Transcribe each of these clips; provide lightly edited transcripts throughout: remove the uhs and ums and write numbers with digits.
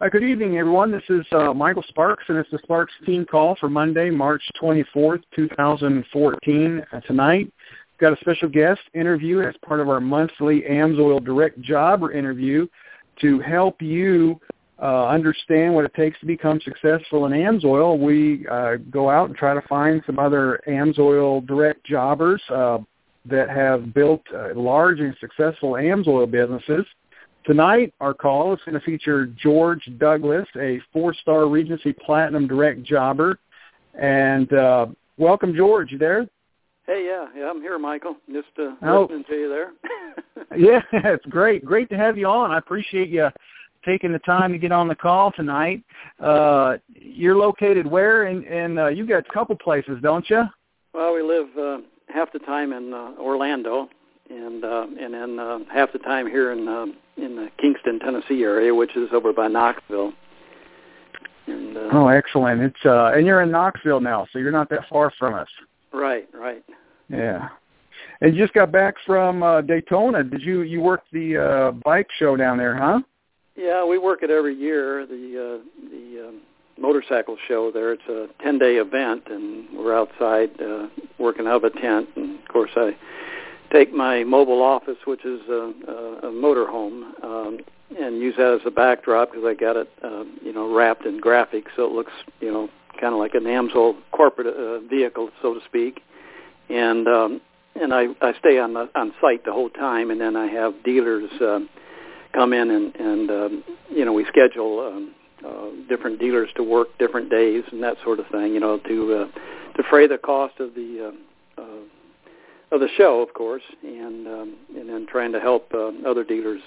Good evening, everyone. This is Michael Sparks, and it's the Sparks Team Call for Monday, March 24th, 2014. Tonight, we've got a special guest interview as part of our monthly AMSOIL Direct Jobber interview to help you understand what it takes to become successful in AMSOIL. We go out and try to find some other AMSOIL Direct Jobbers that have built large and successful AMSOIL businesses. Tonight, our call is going to feature George Douglas, a 4-star Regency Platinum Direct Jobber. And welcome, George. You there? Hey, yeah, I'm here, Michael. Just listening to you there. Yeah, it's great. Great to have you on. I appreciate you taking the time to get on the call tonight. You're located where? And you've got a couple places, don't you? Well, we live half the time in Orlando, and then half the time here in the Kingston, Tennessee area, which is over by Knoxville. And, oh, excellent! It's and you're in Knoxville now, so you're not that far from us. Right. Yeah. And you just got back from Daytona. Did you work the bike show down there, huh? Yeah, we work it every year. The motorcycle show there. It's a 10-day event, and we're outside working out of a tent. And of course, I take my mobile office, which is a motorhome, and use that as a backdrop because I got it, wrapped in graphics, so it looks, kind of like an AMSOIL corporate vehicle, so to speak. And I stay on site the whole time, and then I have dealers come in and we schedule different dealers to work different days and that sort of thing, to defray the cost of the show, of course, and then trying to help other dealers,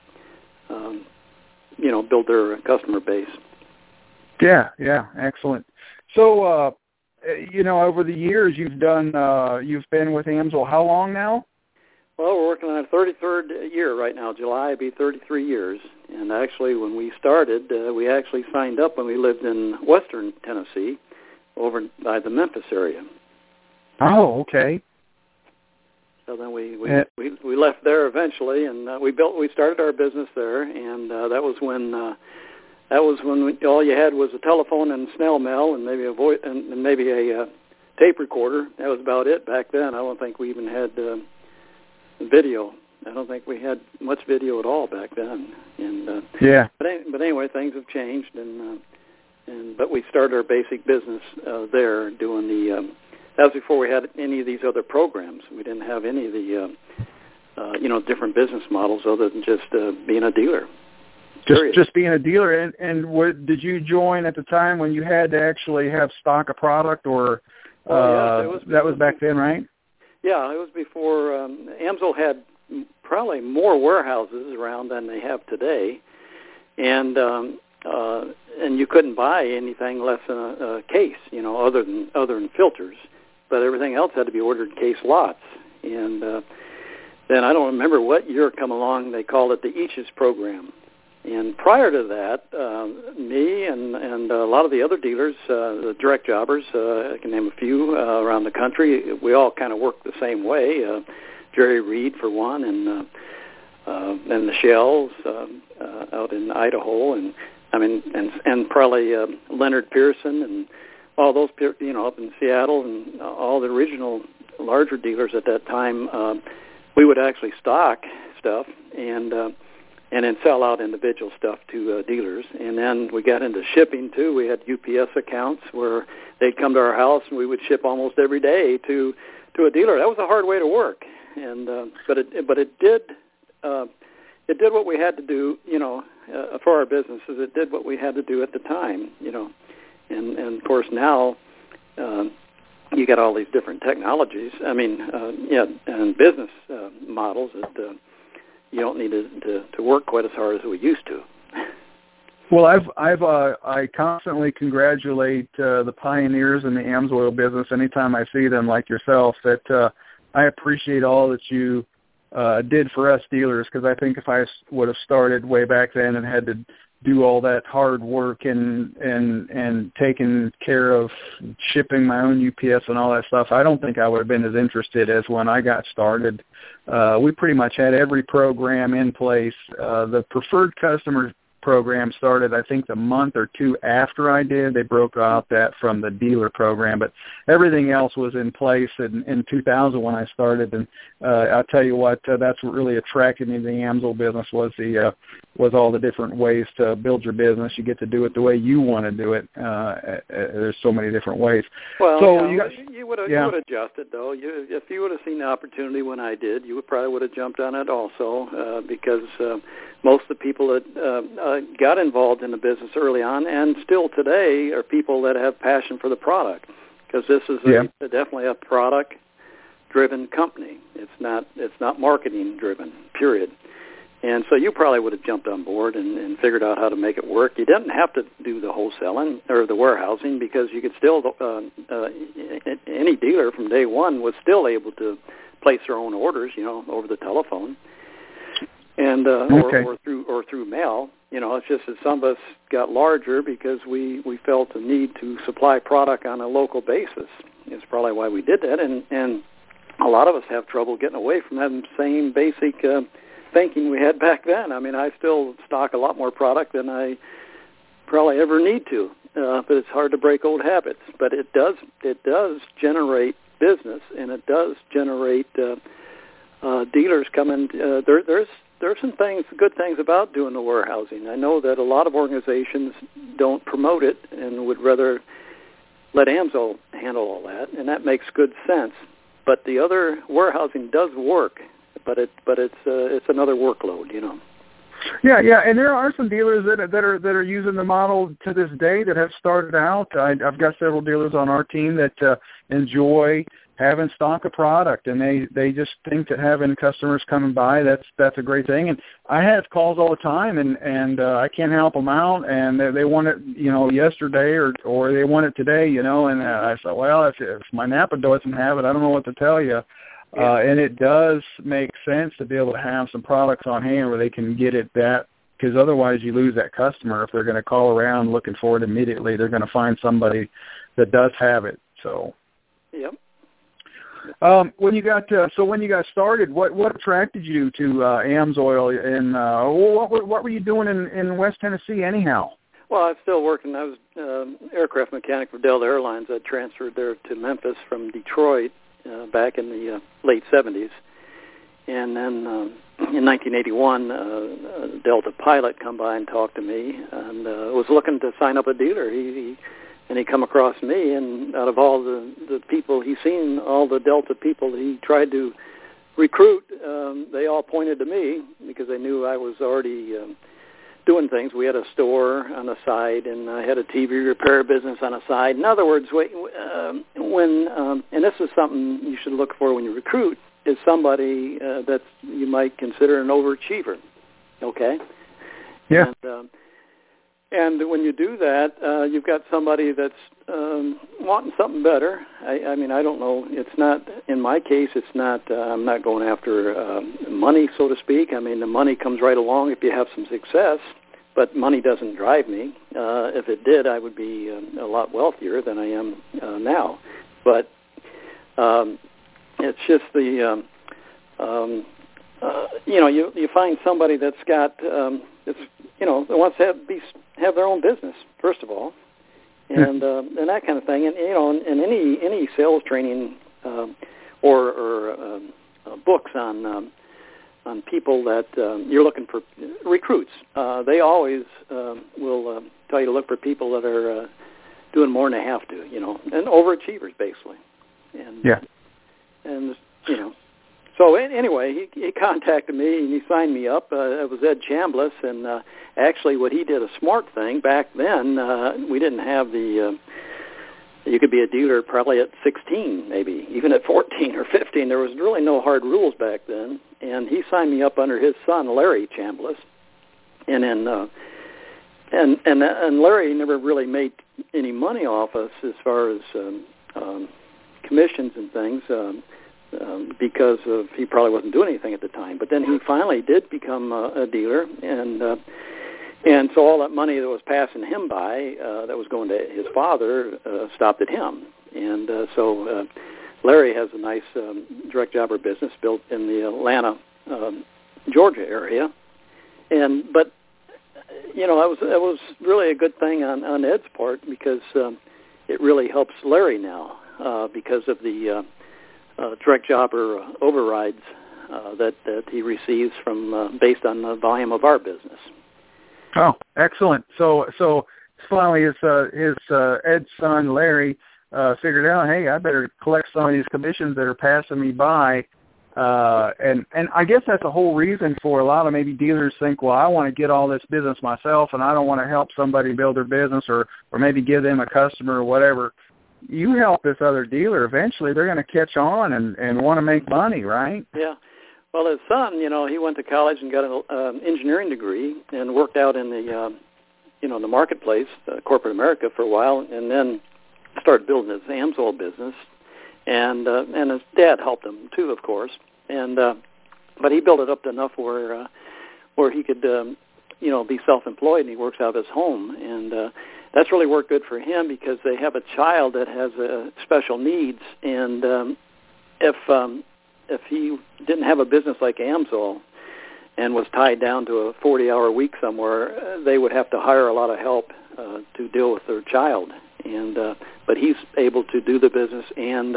build their customer base. Yeah, excellent. So, over the years you've been with AMSOIL how long now? Well, we're working on our 33rd year right now. July will be 33 years. And actually, when we started, we actually signed up when we lived in western Tennessee, over by the Memphis area. Oh, okay. So then we left there eventually, and we started our business there, and that was when all you had was a telephone and snail mail, and maybe a tape recorder. That was about it back then. I don't think we even had video. I don't think we had much video at all back then. And yeah. But anyway, things have changed, but we started our basic business there doing the. That was before we had any of these other programs. We didn't have any of the different business models other than just being a dealer. Just being a dealer. And what did you join at the time when you had to actually have stock of product, or that was back then, right? Yeah, it was before. AMSOIL had probably more warehouses around than they have today, and you couldn't buy anything less than a case, other than filters. But everything else had to be ordered case lots. And then I don't remember what year come along, they called it the Eaches program. And prior to that, me and a lot of the other dealers, the direct jobbers, I can name a few around the country, we all kind of worked the same way. Jerry Reed, for one, and the Shells out in Idaho, and probably Leonard Pearson and all those, up in Seattle, and all the original larger dealers at that time. We would actually stock stuff and then sell out individual stuff to dealers. And then we got into shipping too. We had UPS accounts where they'd come to our house and we would ship almost every day to a dealer. That was a hard way to work, and but it did what we had to do, for our businesses. It did what we had to do at the time, and of course now you got all these different technologies. And business models that you don't need to work quite as hard as we used to. Well, I constantly congratulate the pioneers in the AMSOIL business anytime I see them, like yourself. That I appreciate all that you did for us dealers, because I think if I would have started way back then and had to do all that hard work and taking care of shipping my own UPS and all that stuff, I don't think I would have been as interested as when I got started. We pretty much had every program in place. The preferred customer program started, I think, the month or two after I did. They broke out that from the dealer program, but everything else was in place in 2000 when I started. And I'll tell you what, that's what really attracted me to the AMSL business was all the different ways to build your business. You get to do it the way you want to do it. There's so many different ways. Well, so you would have adjusted, though. If you would have seen the opportunity when I did, you probably would have jumped on it also, because most of the people that got involved in the business early on and still today are people that have passion for the product, because this is definitely a product-driven company. It's not marketing-driven, period. And so you probably would have jumped on board and figured out how to make it work. You didn't have to do the wholesaling or the warehousing, because you could still, any dealer from day one was still able to place their own orders, over the telephone, and or through mail. It's just that some of us got larger because we felt the need to supply product on a local basis. It's probably why we did that, and a lot of us have trouble getting away from that same basic thinking we had back then. I mean, I still stock a lot more product than I probably ever need to, but it's hard to break old habits. But it does generate business, and it does generate dealers coming. There's some good things about doing the warehousing. I know that a lot of organizations don't promote it and would rather let AMSL handle all that, and that makes good sense. But the other warehousing does work. But it's another workload, Yeah, and there are some dealers that are using the model to this day that have started out. I've got several dealers on our team that enjoy having stock of product, and they just think that having customers coming by, that's a great thing. And I have calls all the time, and I can't help them out, and they want it, yesterday or they want it today, and I said, well, if my Napa doesn't have it, I don't know what to tell you. And it does make sense to be able to have some products on hand where they can get it because otherwise you lose that customer. If they're going to call around looking for it immediately, they're going to find somebody that does have it. So, yep. When you got started, what attracted you to AMSOIL, and what were you doing in West Tennessee anyhow? Well, I was still working. I was aircraft mechanic for Delta Airlines. I transferred there to Memphis from Detroit back in the late 70s. And then in 1981, a Delta pilot come by and talked to me, and was looking to sign up a dealer. He come across me, and out of all the people he's seen, all the Delta people he tried to recruit, they all pointed to me because they knew I was already doing things. We had a store on the side, and I had a TV repair business on the side. In other words, and this is something you should look for when you recruit, is somebody that you might consider an overachiever. Okay? Yeah. And when you do that, you've got somebody that's wanting something better. I mean, I don't know. It's not, in my case, it's not, I'm not going after money, so to speak. I mean, the money comes right along if you have some success, but money doesn't drive me. If it did, I would be a lot wealthier than I am now. But it's just the, you find somebody that's got, that wants to have their own business, first of all, and that kind of thing. And in any sales training or books on people that you're looking for recruits, they always will tell you to look for people that are doing more than they have to, and overachievers basically. And and So anyway, he contacted me and he signed me up. It was Ed Chambliss, and actually what he did, a smart thing back then, we didn't have the, you could be a dealer probably at 16 maybe, even at 14 or 15. There was really no hard rules back then. And he signed me up under his son, Larry Chambliss. And then, and Larry never really made any money off us as far as commissions and things, because he probably wasn't doing anything at the time. But then he finally did become a dealer, and so all that money that was passing him by, that was going to his father, stopped at him. And so Larry has a nice direct jobber business built in the Atlanta, Georgia area. But It was really a good thing on Ed's part because it really helps Larry now because of the direct jobber overrides that he receives from based on the volume of our business. Oh, excellent! So finally, his Ed's son Larry figured out, hey, I better collect some of these commissions that are passing me by. And I guess that's the whole reason for a lot of maybe dealers think, well, I want to get all this business myself and I don't want to help somebody build their business or maybe give them a customer or whatever. You help this other dealer, eventually they're going to catch on and want to make money, right? Yeah. Well, his son, he went to college and got an engineering degree and worked out in the, the marketplace, corporate America for a while, and then started building his AMSOIL business. And his dad helped him too, of course. And but he built it up to enough where he could, be self-employed, and he works out of his home. And that's really worked good for him because they have a child that has special needs. And if he didn't have a business like AMSOIL and was tied down to a 40-hour week somewhere, they would have to hire a lot of help to deal with their child. And but he's able to do the business and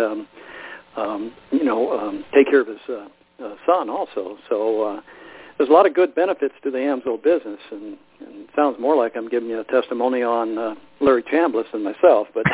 take care of his son also. So there's a lot of good benefits to the AMSOIL business, and it sounds more like I'm giving you a testimony on Larry Chambliss than myself. But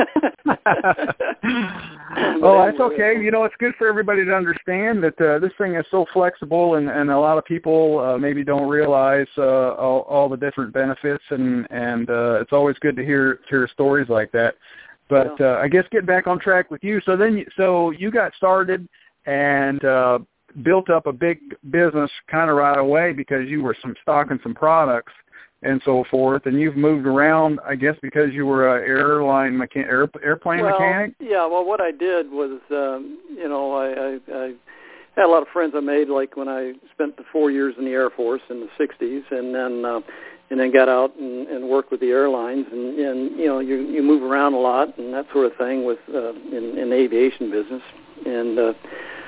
well, that's okay. It's good for everybody to understand that this thing is so flexible, and a lot of people maybe don't realize all the different benefits, and it's always good to hear stories like that. But I guess get back on track with you. So you got started and built up a big business kind of right away because you were stocking some products and so forth, and you've moved around, I guess, because you were an airplane mechanic? Yeah, well, what I did was, I had a lot of friends I made, like when I spent the 4 years in the Air Force in the 60s, and then got out and worked with the airlines, and you move around a lot and that sort of thing with in the aviation business, and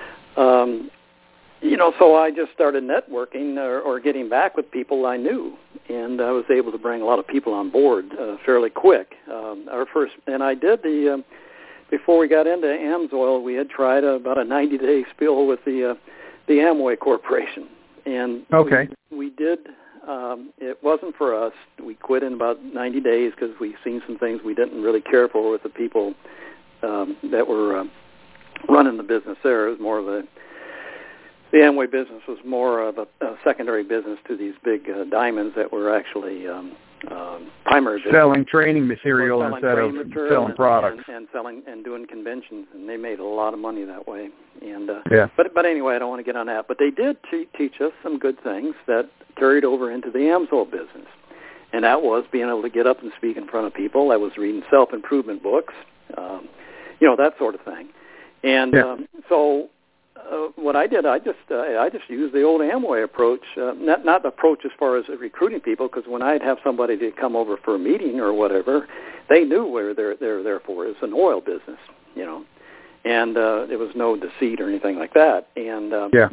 so I just started networking or getting back with people I knew, and I was able to bring a lot of people on board fairly quick. And I did before we got into AMSOIL, we had tried about a 90-day spill with the Amway Corporation, and okay. we did. It wasn't for us. We quit in about 90 days because we seen some things we didn't really care for with the people that were running the business there. It was more of the Amway business was more of a secondary business to these big diamonds that were actually primary business. Selling training material instead of selling products. And selling and doing conventions, and they made a lot of money that way. And yeah. But anyway, I don't want to get on that. But they did teach us some good things that carried over into the AMSOIL business. And that was being able to get up and speak in front of people. I was reading self-improvement books, that sort of thing. And so what I did, I just used the old Amway approach, not the approach as far as recruiting people, because when I'd have somebody to come over for a meeting or whatever, they knew where they're there for. It's an oil business, and there was no deceit or anything like that. And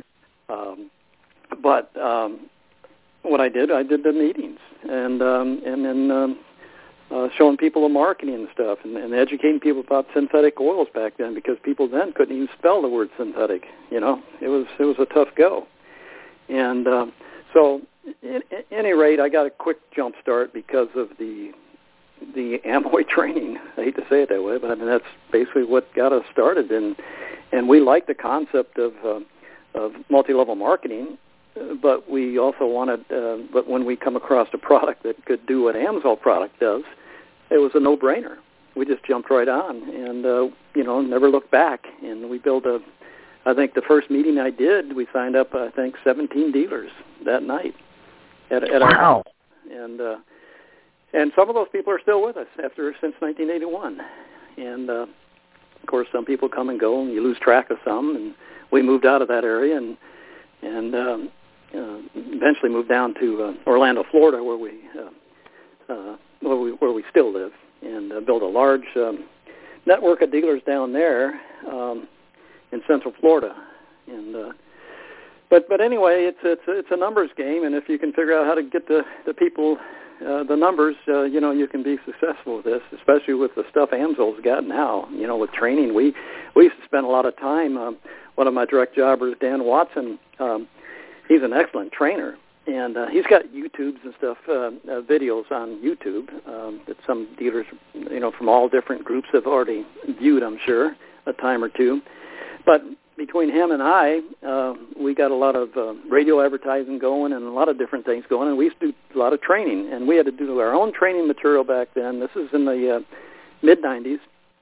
but what I did the meetings, and then showing people the marketing and stuff, and educating people about synthetic oils back then, because people then couldn't even spell the word synthetic. It was a tough go. And so, at any rate, I got a quick jump start because of the Amway training. I hate to say it that way, but I mean that's basically what got us started. And we liked the concept of multi-level marketing. But we also wanted, but when we come across a product that could do what AMSOIL product does, it was a no-brainer. We just jumped right on and, never looked back. And we built I think the first meeting I did, we signed up, 17 dealers that night at our house. And some of those people are still with us since 1981. And, of course, some people come and go, and you lose track of some. And we moved out of that area and eventually moved down to Orlando, Florida, where we still live, and built a large network of dealers down there in Central Florida. And But anyway, it's a numbers game, and if you can figure out how to get the people the numbers, you can be successful with this, especially with the stuff AMSOIL's got now. With training, we used to spend a lot of time. One of my direct jobbers, Dan Watson, he's an excellent trainer, and he's got YouTubes and stuff, videos on YouTube that some dealers, from all different groups have already viewed, I'm sure, a time or two. But between him and I, we got a lot of radio advertising going and a lot of different things going, and we used to do a lot of training, and we had to do our own training material back then. This is in the mid-'90s,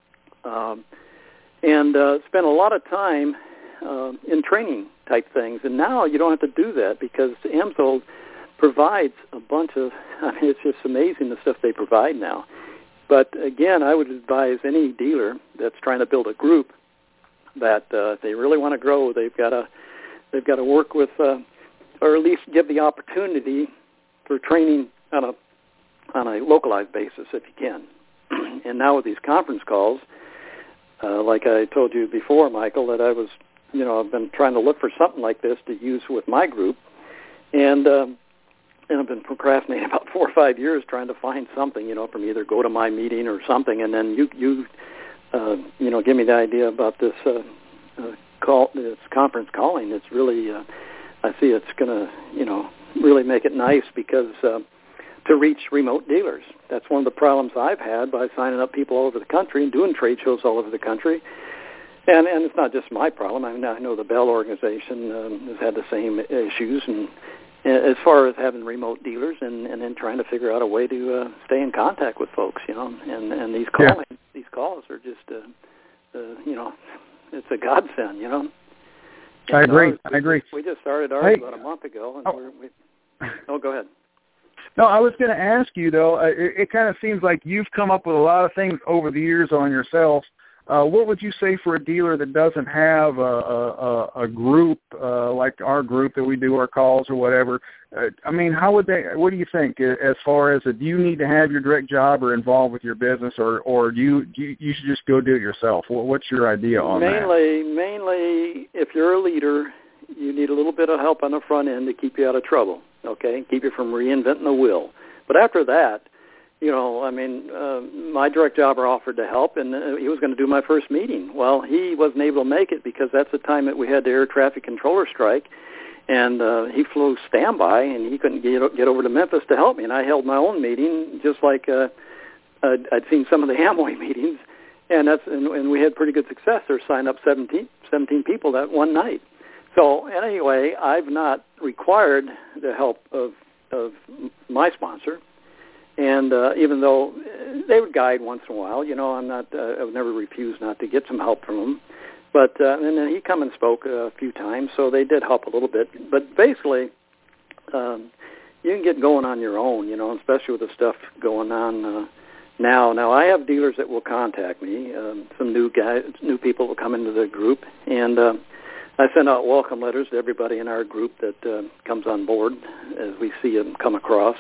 and spent a lot of time in training type things. And now you don't have to do that because AMSOIL provides a bunch of, it's just amazing the stuff they provide now. But again, I would advise any dealer that's trying to build a group that if they really want to grow, they've got to work with, or at least give the opportunity for training on a localized basis if you can. And now with these conference calls, like I told you before, Michael, that I was, I've been trying to look for something like this to use with my group, and I've been procrastinating about 4 or 5 years trying to find something, from either go to my meeting or something, and then you give me the idea about this this conference calling. It's really, I see it's going to, really make it nice because to reach remote dealers. That's one of the problems I've had by signing up people all over the country and doing trade shows all over the country. And it's not just my problem. I know the Bell organization has had the same issues, and as far as having remote dealers and then trying to figure out a way to stay in contact with folks, and these calling, these calls are just, it's a godsend, And I agree. I agree. We just started ours about a month ago, and go ahead. No, I was going to ask you, though, it kind of seems like you've come up with a lot of things over the years on yourself. What would you say for a dealer that doesn't have a group like our group that we do our calls or whatever? How would they? What do you think as far as do you need to have your direct job or involved with your business, or do you should just go do it yourself? What's your idea on that? Mainly, if you're a leader, you need a little bit of help on the front end to keep you out of trouble. Okay, keep you from reinventing the wheel. But after that, my direct jobber offered to help, and he was going to do my first meeting. Well, he wasn't able to make it because that's the time that we had the air traffic controller strike, and he flew standby, and he couldn't get over to Memphis to help me. And I held my own meeting, just like I'd seen some of the Amway meetings, and we had pretty good success. There signed up 17 people that one night. So anyway, I've not required the help of my sponsor. And even though they would guide once in a while, I would never refuse not to get some help from them. But and then he come and spoke a few times, so they did help a little bit. But basically, you can get going on your own, especially with the stuff going on now. Now I have dealers that will contact me. Some new people will come into the group, and I send out welcome letters to everybody in our group that comes on board as we see them come across.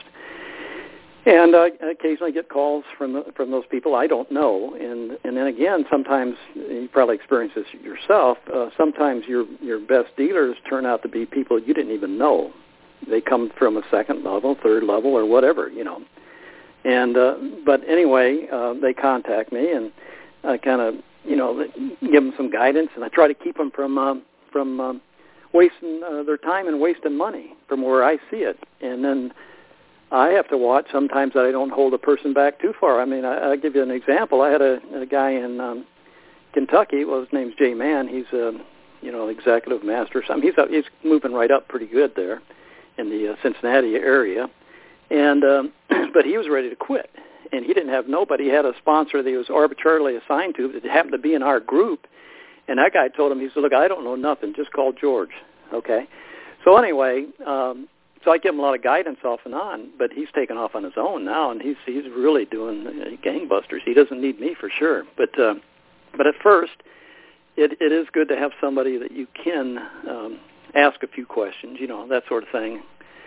And I occasionally get calls from those people I don't know, and then again, sometimes you probably experience this yourself. Sometimes your best dealers turn out to be people you didn't even know. They come from a second level, third level, or whatever, And but anyway, they contact me, and I kind of give them some guidance, and I try to keep them from wasting their time and wasting money from where I see it, and then I have to watch sometimes that I don't hold a person back too far. I'll give you an example. I had a guy in Kentucky. Well, his name's Jay Mann. He's a executive master or something. He's moving right up pretty good there in the Cincinnati area, and but he was ready to quit, and he didn't have nobody. He had a sponsor that he was arbitrarily assigned to that happened to be in our group, and that guy told him, he said, "Look, I don't know nothing. Just call George." Okay, so anyway. So I give him a lot of guidance off and on, but he's taken off on his own now, and he's really doing gangbusters. He doesn't need me for sure, but at first, it is good to have somebody that you can ask a few questions, that sort of thing,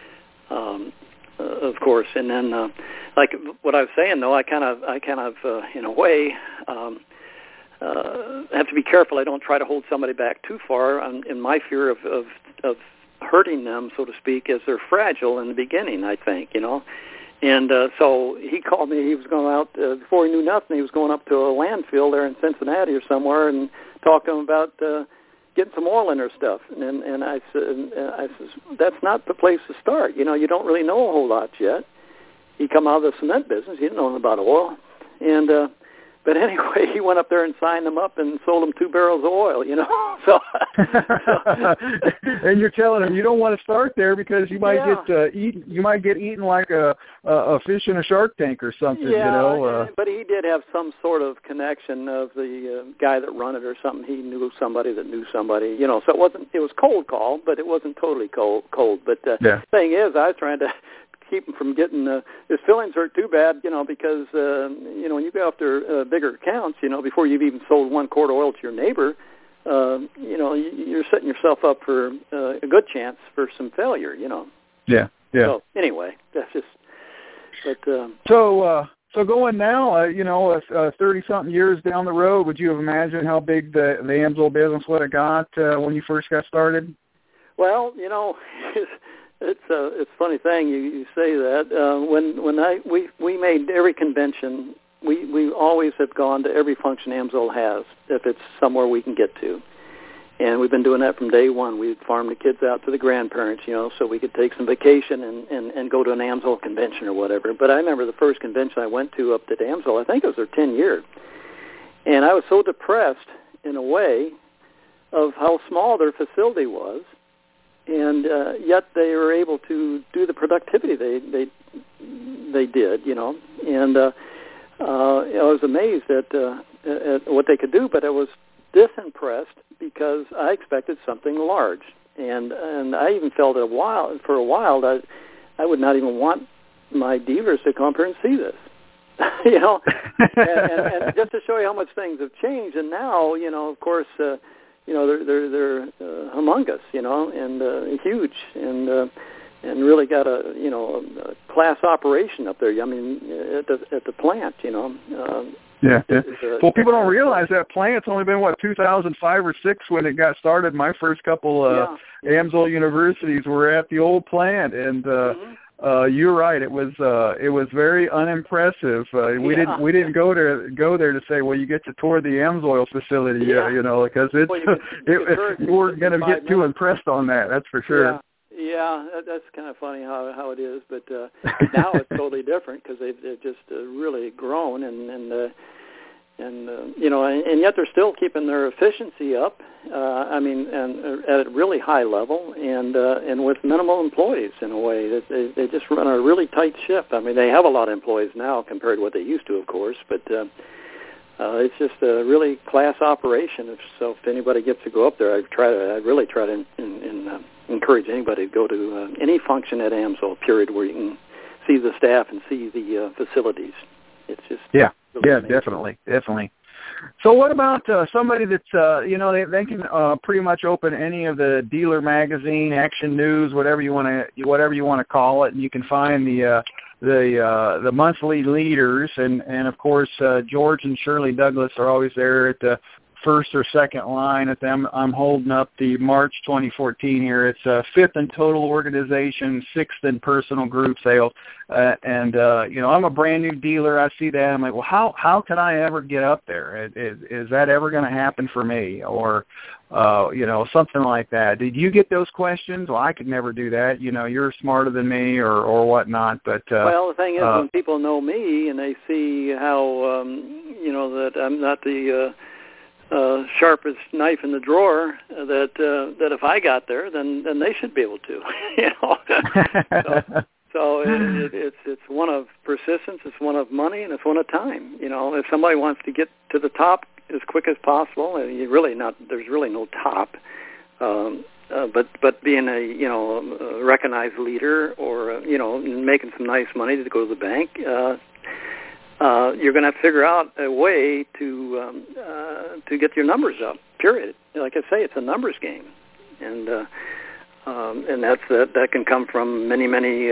of course. And then, like what I was saying, though, I kind of in a way have to be careful. I don't try to hold somebody back too far in my fear of hurting them, so to speak, as they're fragile in the beginning, I think, And so he called me. He was going out, before he knew nothing, he was going up to a landfill there in Cincinnati or somewhere and talked to him about getting some oil in their stuff. And I said, that's not the place to start. You don't really know a whole lot yet. He come out of the cement business. He didn't know anything about oil. And but anyway, he went up there and signed them up and sold them 2 barrels of oil, So, and you're telling him you don't want to start there because you might get you might get eaten like a fish in a shark tank or something, But he did have some sort of connection of the guy that run it or something. He knew somebody that knew somebody, So it was cold call, but it wasn't totally cold. But the thing is, I was trying to keep him from getting his feelings hurt too bad, because when you go after bigger accounts, before you've even sold 1 quart of oil to your neighbor, you're setting yourself up for a good chance for some failure, Yeah. So anyway, that's just. But so going now, 30-something years down the road, would you have imagined how big the Amsoil business would have got when you first got started? Well, It's a funny thing you say that. When we made every convention, we always have gone to every function Amsoil has if it's somewhere we can get to, and we've been doing that from day one. We'd farm the kids out to the grandparents, so we could take some vacation and go to an Amsoil convention or whatever. But I remember the first convention I went to up at Amsoil. I think it was their 10th year, and I was so depressed in a way of how small their facility was. And yet they were able to do the productivity they did, And I was amazed at what they could do, but I was disimpressed because I expected something large, and I even felt for a while that I would not even want my dealers to come up here and see this, and just to show you how much things have changed. And now, of course. They're humongous, and huge, and really got a class operation up there. I mean, at the plant, Yeah. Well, people don't realize that plant's only been 2005 or 6 when it got started. My first couple Amsoil universities were at the old plant, and you're right. It was very unimpressive. We didn't go there to say, well, you get to tour the Amsoil facility, because you weren't going to get too impressed on that. That's for sure. Yeah, that's kind of funny how it is, but now it's totally different because they've just really grown and yet they're still keeping their efficiency up. And at a really high level, and with minimal employees in a way. That they just run a really tight ship. I mean, they have a lot of employees now compared to what they used to, of course, but it's just a really class operation. If anybody gets to go up there, I really try to encourage anybody to go to any function at Amsoil, period, where you can see the staff and see the facilities. It's just really definitely. So what about somebody that's they can pretty much open any of the dealer magazine, Action News, whatever you want to call it, and you can find the monthly leaders, and of course George and Shirley Douglas are always there at the first or second line at them. I'm holding up the March 2014 here. It's 5th in total organization, 6th in personal group sales. I'm a brand new dealer. I see that. I'm like, well, how can I ever get up there? Is that ever going to happen for me? Or, something like that. Did you get those questions? Well, I could never do that. You're smarter than me or whatnot. But well, the thing is, when people know me and they see how, that I'm not the sharpest knife in the drawer, that if I got there, then they should be able to, So it's one of persistence, it's one of money, and it's one of time. If somebody wants to get to the top as quick as possible, and there's really no top. But being a recognized leader, or making some nice money to go to the bank. You're going to have to figure out a way to get your numbers up. Period. Like I say, it's a numbers game, and that can come from many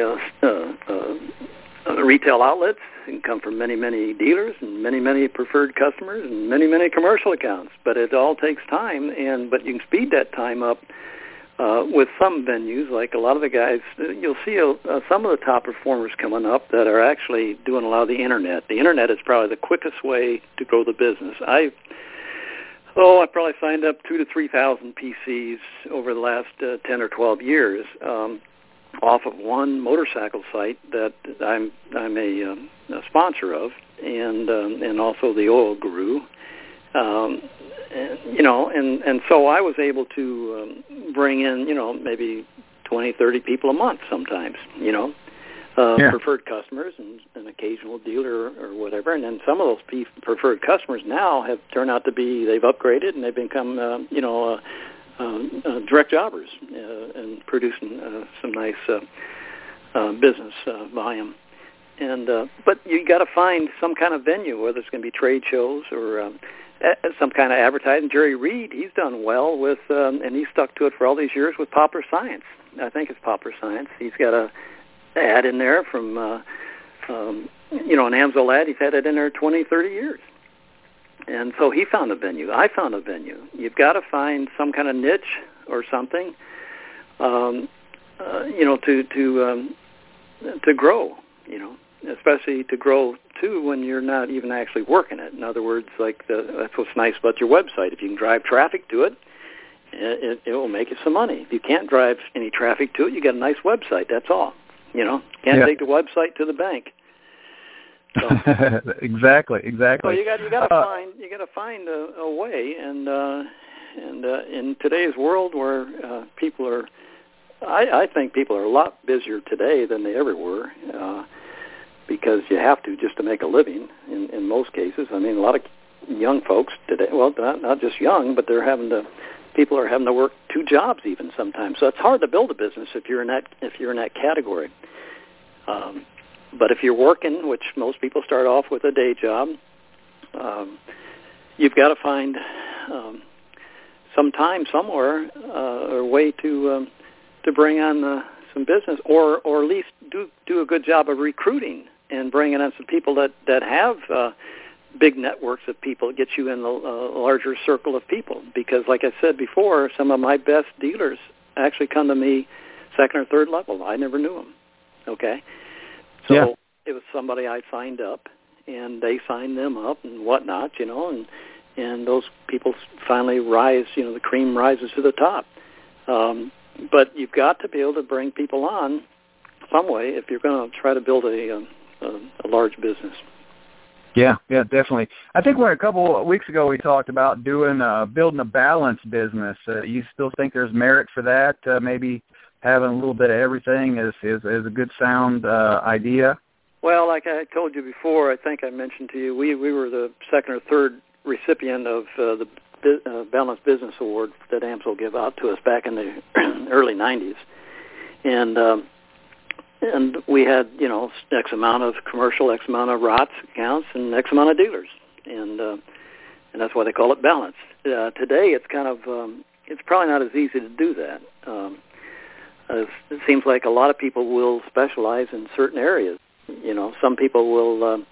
retail outlets. It can come from many dealers and many preferred customers and many commercial accounts. But it all takes time, but you can speed that time up with some venues, like a lot of the guys, you'll see some of the top performers coming up that are actually doing a lot of the Internet. The Internet is probably the quickest way to grow the business. I probably signed up 2,000 to 3,000 PCs over the last 10 or 12 years off of one motorcycle site that I'm a sponsor of, and also the Oil Guru. And so I was able to bring in, maybe 20, 30 people a month sometimes, preferred customers and an occasional dealer or whatever. And then some of those preferred customers now have turned out to be, they've upgraded and they've become, direct jobbers and producing some nice business volume. And but you got to find some kind of venue, whether it's going to be trade shows or some kind of advertising. Jerry Reed, he's done well with, and he's stuck to it for all these years with Popular Science. I think it's Popular Science. He's got a ad in there from, an AMSOIL ad. He's had it in there 20, 30 years. And so he found a venue. I found a venue. You've got to find some kind of niche or something, to grow, especially to grow too when you're not even actually working it. In other words, that's what's nice about your website. If you can drive traffic to it, it will make you some money. If you can't drive any traffic to it, you got a nice website. That's all. Can't take the website to the bank. So, exactly. So you got to find a way, and in today's world where people are, I think people are a lot busier today than they ever were. Because you have to just to make a living in most cases. I mean, a lot of young folks today, well, not just young, but people are having to work 2 jobs even sometimes. So it's hard to build a business if you're in that category. But if you're working, which most people start off with a day job, you've got to find some time somewhere or a way to bring on some business, or at least do a good job of recruiting and bringing in some people that have big networks of people, get you in a larger circle of people. Because like I said before, some of my best dealers actually come to me second or third level. I never knew them. Okay? So It was somebody I signed up, and they signed them up and whatnot, and those people finally rise, the cream rises to the top. But you've got to be able to bring people on some way if you're going to try to build a large business. Yeah, definitely. I think a couple of weeks ago we talked about building a balanced business. You still think there's merit for that? Maybe having a little bit of everything is a good sound idea? Well, like I told you before, I think I mentioned to you, we were the second or third recipient of the Balanced Business Award that AMSOIL gave out to us back in the early 90s. And we had, X amount of commercial, X amount of ROTS accounts, and X amount of dealers. And that's why they call it balanced. Today it's kind of, it's probably not as easy to do that. It seems like a lot of people will specialize in certain areas. Some people will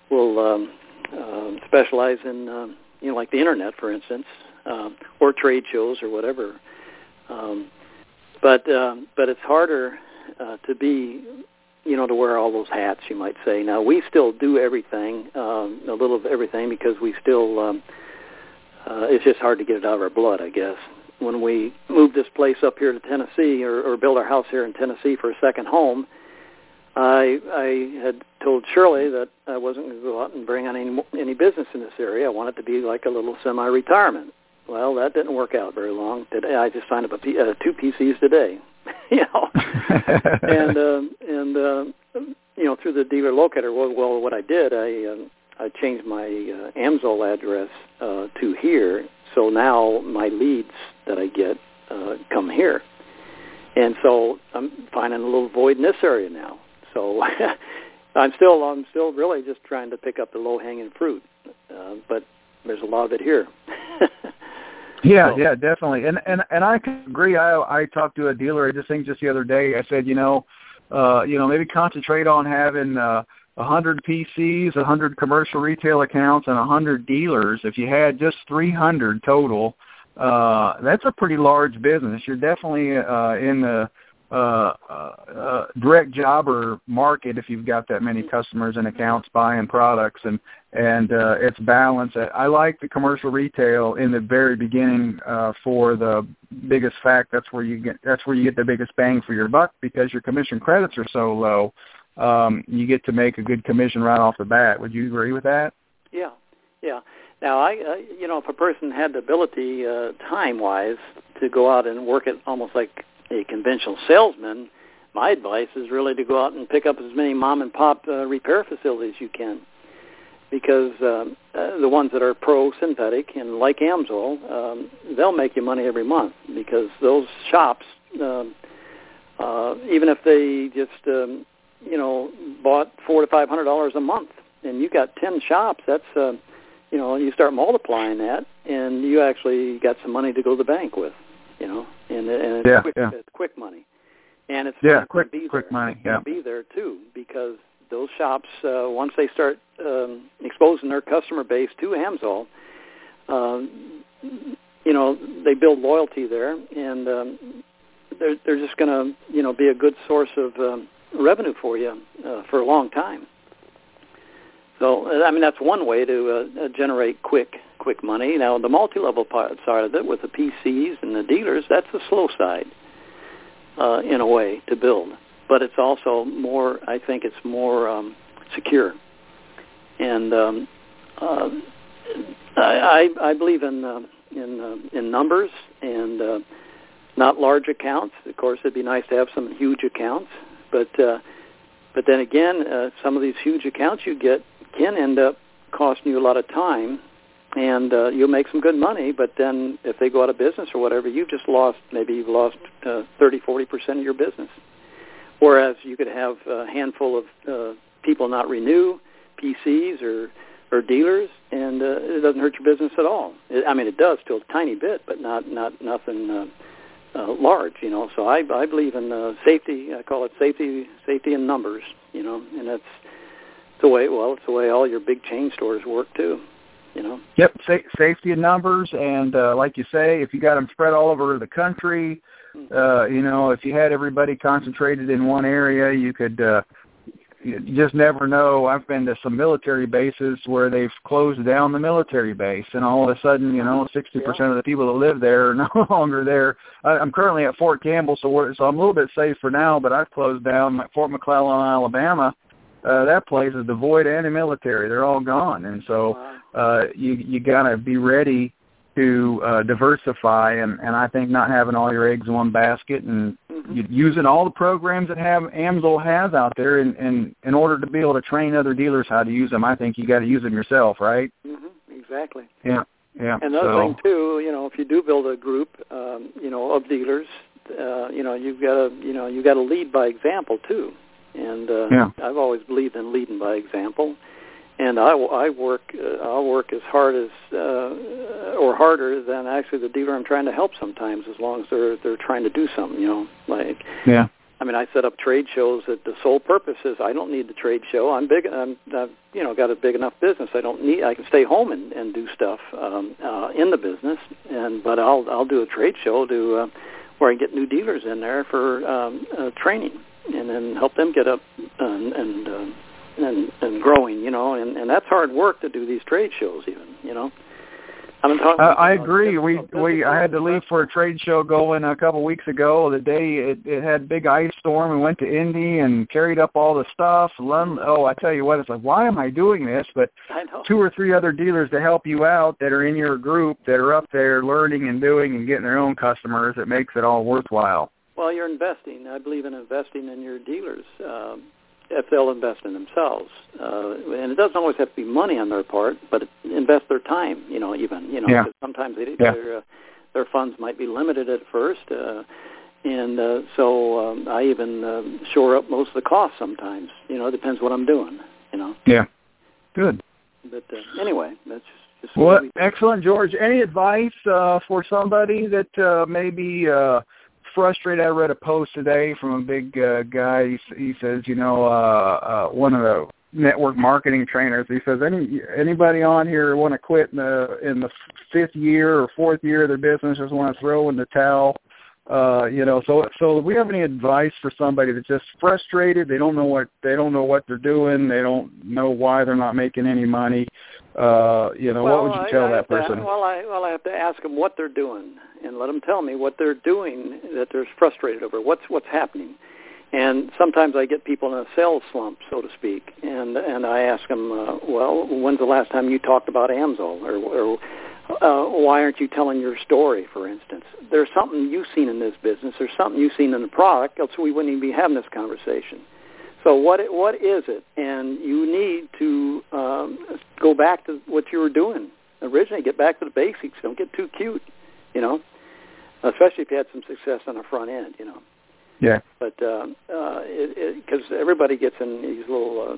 specialize in, like the Internet, for instance, or trade shows or whatever. But it's harder to be, to wear all those hats, you might say. Now, we still do everything, a little of everything, because we still, it's just hard to get it out of our blood, I guess. When we moved this place up here to Tennessee, or built our house here in Tennessee for a second home, I had told Shirley that I wasn't going to go out and bring on any business in this area. I want it to be like a little semi-retirement. Well, that didn't work out very long. Today, I just signed up 2 PCs today, and through the dealer locator. Well, what I did, I changed my AMSOIL address to here, so now my leads that I get come here, and so I'm finding a little void in this area now. So I'm still really just trying to pick up the low-hanging fruit, but there's a lot of it here. Yeah, definitely, and I can agree. I talked to a dealer just the other day. I said, maybe concentrate on having 100 PCs, 100 commercial retail accounts, and 100 dealers. If you had just 300 total, that's a pretty large business. You're definitely in the direct jobber market if you've got that many customers and accounts buying products, and it's balanced. I like the commercial retail in the very beginning for the biggest fact. That's where you get the biggest bang for your buck, because your commission credits are so low. You get to make a good commission right off the bat. Would you agree with that? Yeah. Now, if a person had the ability, time-wise, to go out and work it almost like a conventional salesman, my advice is really to go out and pick up as many mom-and-pop repair facilities you can, because the ones that are pro-synthetic and like AMSOIL, they'll make you money every month, because those shops, even if they just bought $400 to $500 a month, and you got 10 shops, that's you start multiplying that, and you actually got some money to go to the bank with, and it's quick money, and it's quick money. Yeah, be there too, because those shops, once they start exposing their customer base to AMSOIL, they build loyalty there, and they're just going to be a good source of revenue for you for a long time. So, that's one way to generate quick money. Now, the multi-level side of it, with the PCs and the dealers, that's the slow side, in a way, to build. But it's also more, I think it's more secure. And I believe in numbers and not large accounts. Of course, it'd be nice to have some huge accounts. But then again, some of these huge accounts you get can end up costing you a lot of time, and you'll make some good money, but then if they go out of business or whatever, you've lost 30-40% of your business. Whereas you could have a handful of people not renew, PCs or dealers, and it doesn't hurt your business at all. It does to a tiny bit, but not nothing large, So I believe in safety. I call it safety in numbers, and that's the way. Well, it's the way all your big chain stores work too, Yep, safety in numbers, and like you say, if you got them spread all over the country, if you had everybody concentrated in one area, you could. You just never know. I've been to some military bases where they've closed down the military base, and all of a sudden, 60% of the people that live there are no longer there. I'm currently at Fort Campbell, so I'm a little bit safe for now, but I've closed down Fort McClellan, Alabama. That place is devoid of any military. They're all gone, and so you got to be ready to diversify, and I think not having all your eggs in one basket, and using all the programs that AMSOIL has out there in order to be able to train other dealers how to use them. I think you got to use them yourself, right? Exactly. Yeah. Another thing too, if you do build a group, of dealers, you've got to lead by example too. And I've always believed in leading by example. And I'll work as hard as or harder than actually the dealer I'm trying to help sometimes, as long as they're trying to do something, I set up trade shows that the sole purpose is I don't need the trade show. I've got a big enough business. I can stay home and do stuff in the business, but I'll do a trade show where I get new dealers in there for training, and then help them get up and growing, and that's hard work to do these trade shows, even, I agree. I had to leave for a trade show going a couple weeks ago. The day it had big ice storm, and went to Indy and carried up all the stuff. I tell you what, it's like, why am I doing this? But 2 or 3 other dealers to help you out that are in your group that are up there learning and doing and getting their own customers. It makes it all worthwhile. Well, you're investing. I believe in investing in your dealers. If they'll invest in themselves, and it doesn't always have to be money on their part, but invest their time. Because sometimes their funds might be limited at first, and so I even shore up most of the costs sometimes. It depends what I'm doing. Yeah, good. But anyway, that's just well, excellent, George. Any advice for somebody that maybe frustrated? I read a post today from a big guy. He says, one of the network marketing trainers. He says, anybody on here want to quit in the 5th year or 4th year of their business, just want to throw in the towel. So do we have any advice for somebody that's just frustrated? They don't know what they're doing. They don't know why they're not making any money. What would you tell that person? I have to ask them what they're doing and let them tell me what they're doing that they're frustrated over. What's happening? And sometimes I get people in a sales slump, so to speak, and I ask them, when's the last time you talked about AMSUL, or why aren't you telling your story, for instance? There's something you've seen in this business. There's something you've seen in the product, else we wouldn't even be having this conversation. So what is it? And you need to go back to what you were doing originally. Get back to the basics. Don't get too cute, especially if you had some success on the front end, Yeah. But because everybody gets in these little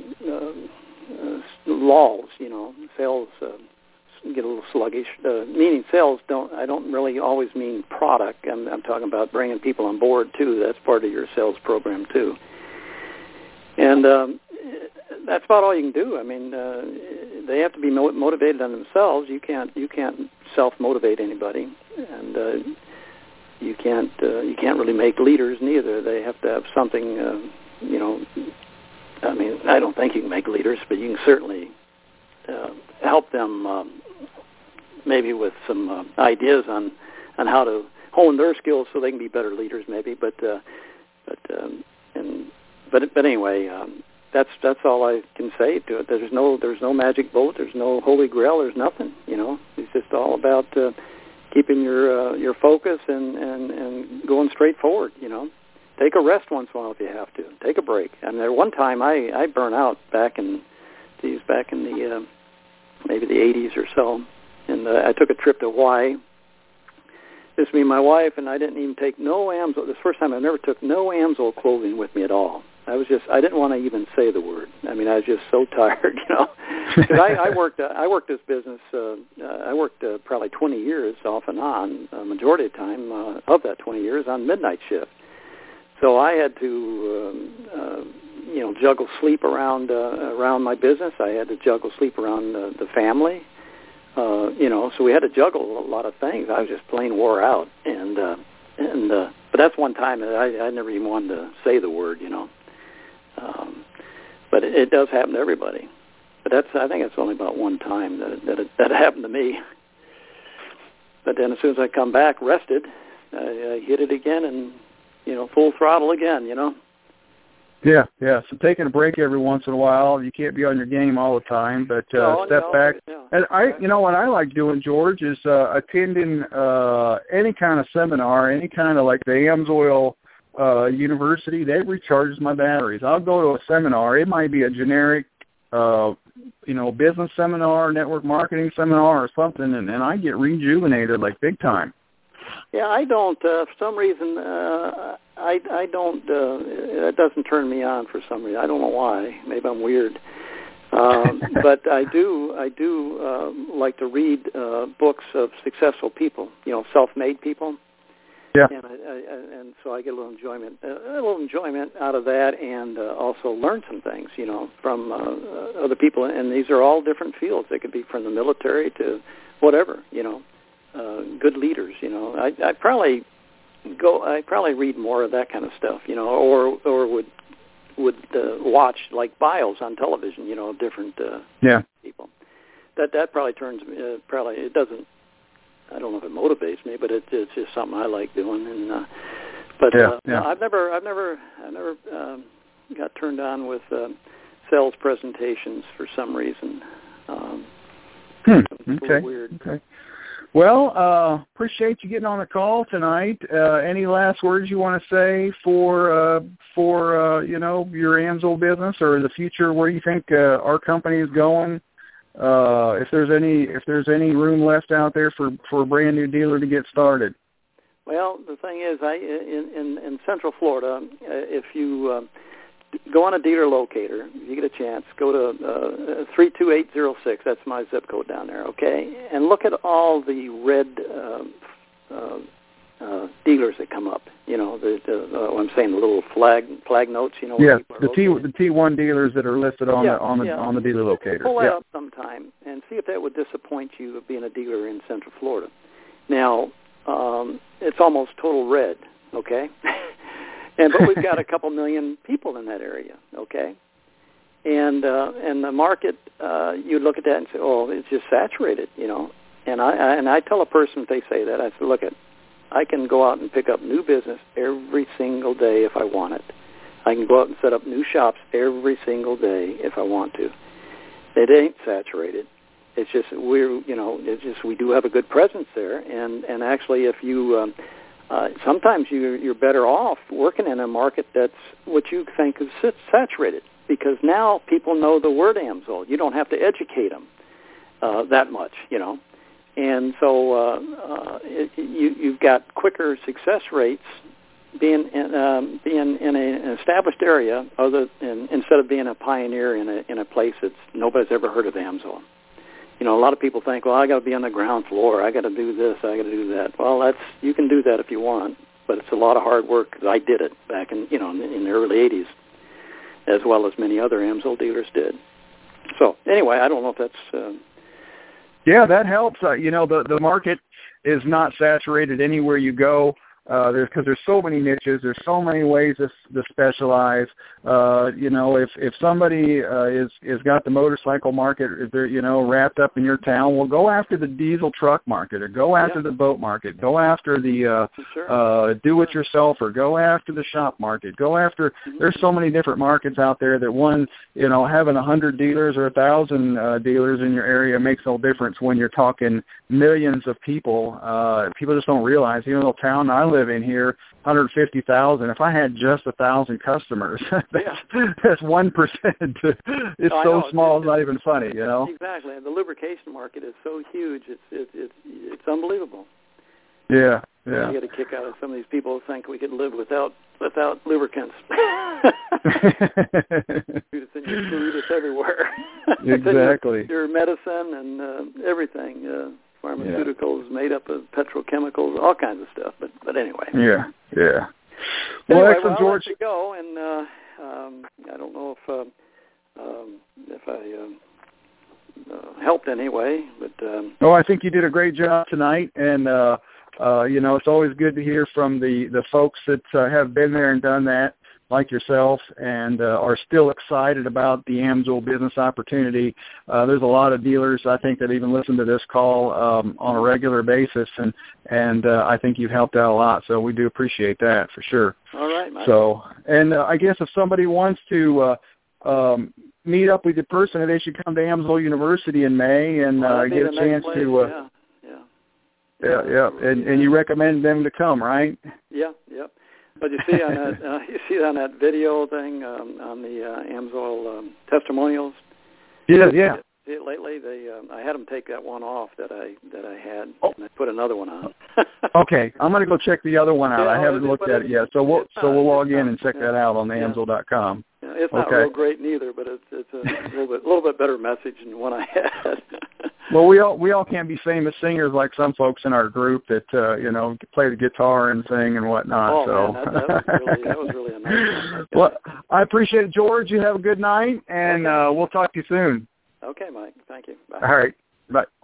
lulls, sales get a little sluggish. Meaning sales I don't really always mean product. I'm talking about bringing people on board too. That's part of your sales program too. And that's about all you can do. I mean, they have to be motivated on themselves. You can't self-motivate anybody, and you can't really make leaders neither. They have to have something. I mean, I don't think you can make leaders, but you can certainly help them maybe with some ideas on how to hone their skills so they can be better leaders, maybe. But anyway, that's all I can say to it. There's no magic bullet. There's no holy grail. There's nothing. It's just all about keeping your focus and going straight forward. Take a rest once in a while if you have to. Take a break. And there one time I burnt out back in the maybe the 80s or so, and I took a trip to Hawaii. Just me and my wife, and I didn't even take no AMSUL. This first time I never took no AMSUL clothing with me at all. I didn't want to even say the word. I mean, I was just so tired, Because I worked this business. I worked probably 20 years off and on, majority of the time of that 20 years on midnight shift. So I had to, juggle sleep around my business. I had to juggle sleep around the family. So we had to juggle a lot of things. I was just plain wore out, but that's one time that I never even wanted to say the word, but it does happen to everybody. But I think it's only about one time that happened to me. But then as soon as I come back rested, I hit it again and full throttle again. Yeah. So taking a break every once in a while. You can't be on your game all the time, but step back. Yeah. And what I like doing, George, is attending any kind of seminar, any kind of like the AMSUL University. They recharges my batteries. I'll go to a seminar. It might be a generic, business seminar, network marketing seminar, or something, and I get rejuvenated like big time. Yeah, I don't. For some reason, I don't. It doesn't turn me on for some reason. I don't know why. Maybe I'm weird. But I do like to read books of successful people. Self-made people. Yeah. And so I get a little enjoyment out of that, and also learn some things, from other people. And these are all different fields. They could be from the military to whatever, good leaders. I probably read more of that kind of stuff, or would watch like bios on television, different people. That probably turns me. It doesn't. I don't know if it motivates me, but it's just something I like doing. And I've never got turned on with sales presentations for some reason. Okay. Weird. Okay. Well, appreciate you getting on the call tonight. Any last words you want to say for your AMSUL business or the future, where you think our company is going? If there's any room left out there for a brand new dealer to get started. Well, the thing is, in Central Florida, if you go on a dealer locator, if you get a chance, go to 32806. That's my zip code down there. Okay, and look at all the red dealers that come up. You know, I'm saying the little flag notes. You know. Yes, the T1 dealers that are listed on the dealer locator. Pull that up sometime and see if that would disappoint you of being a dealer in Central Florida. Now, it's almost total red. Okay, but we've got a couple million people in that area. Okay. And the market, you look at that and say, oh, it's just saturated, you know. And I tell a person if they say that, I say, look, I can go out and pick up new business every single day if I want it. I can go out and set up new shops every single day if I want to. It ain't saturated. It's just we do have a good presence there. And actually, if you sometimes you're better off working in a market that's what you think is saturated. Because now people know the word AMSUL. You don't have to educate them that much, you know. And so you've got quicker success rates being in an established area, instead of being a pioneer in a place that's nobody's ever heard of AMSUL. You know, a lot of people think, well, I got to be on the ground floor. I got to do this. I got to do that. Well, you can do that if you want, but it's a lot of hard work. Because I did it back in the early '80s. As well as many other AMSUL dealers did. So anyway, I don't know if that's... Yeah, that helps. The market is not saturated anywhere you go. Because there's so many niches, there's so many ways to specialize. If somebody is got the motorcycle market, if they're wrapped up in your town, well, go after the diesel truck market, or go after the boat market, go after the do-it-yourself, or go after the shop market. Go after. There's so many different markets out there that having 100 dealers or 1,000 dealers in your area makes no difference when you're talking millions of people. People just don't realize, the town I live in here, 150,000. If I had just 1,000 customers, that's 1%. It's so small, it's not even funny, Exactly. The lubrication market is so huge. It's unbelievable. Yeah. You get a kick out of some of these people who think we could live without lubricants. It's in your food. It's everywhere. Exactly. your medicine and everything. Pharmaceuticals made up of petrochemicals, all kinds of stuff. But anyway. Yeah. Well, excellent, George. I'll let you go, and I don't know if I helped anyway, but. I think you did a great job tonight, and it's always good to hear from the folks that have been there and done that, like yourself, and are still excited about the AMSUL business opportunity. There's a lot of dealers, I think, that even listen to this call on a regular basis, and I think you've helped out a lot, so we do appreciate that for sure. All right, Mike. So, and I guess if somebody wants to meet up with your person, they should come to AMSUL University in May and get a chance to... Yeah, and you recommend them to come, right? Yeah. But you see on that video thing on the AMSUL testimonials. Yeah. See it lately? I had them take that one off that I had, and I put another one on. Okay, I'm going to go check the other one out. I haven't looked at it yet, so we'll log in and check that out on AMSUL.com. Yeah, it's not real great neither, but it's a little bit better message than the one I had. Well, we all can't be famous singers like some folks in our group that play the guitar and sing and whatnot. Oh, man, that was really a nice one. Well, I appreciate it, George. You have a good night, and we'll talk to you soon. Okay, Mike. Thank you. Bye. All right. Bye.